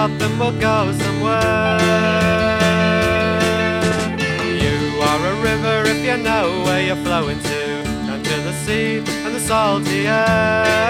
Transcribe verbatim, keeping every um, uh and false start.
stop and we'll go somewhere. You are a river if you know where you're flowing to, down to the sea and the salty air.